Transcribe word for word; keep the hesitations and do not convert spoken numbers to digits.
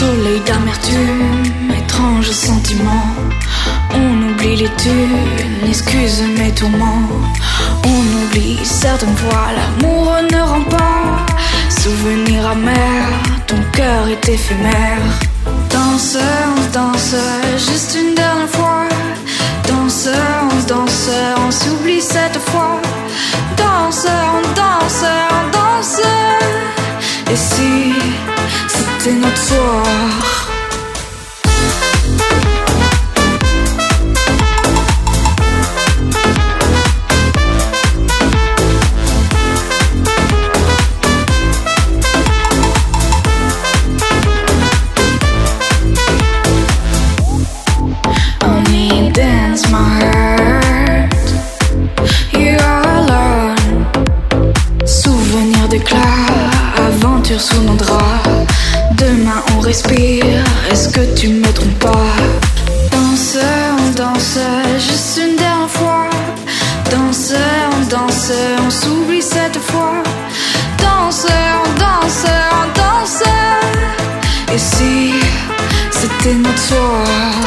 Soleil d'amertume, étrange sentiment. On oublie les thunes, excuse mes tourments. On oublie certaines fois, l'amour ne rend pas. Souvenir amer, ton cœur est éphémère. Danse, on se danse, juste une dernière fois. Danse, on se danse, on s'oublie cette fois. Danse, on danse, on danse. Et si c'était notre soir? Sous nos draps, demain on respire. Est-ce que tu me trompes pas? Danse, on danse, juste une dernière fois. Danse, on danse, on s'oublie cette fois. Danse, on danse, on danse. Et si c'était notre soir?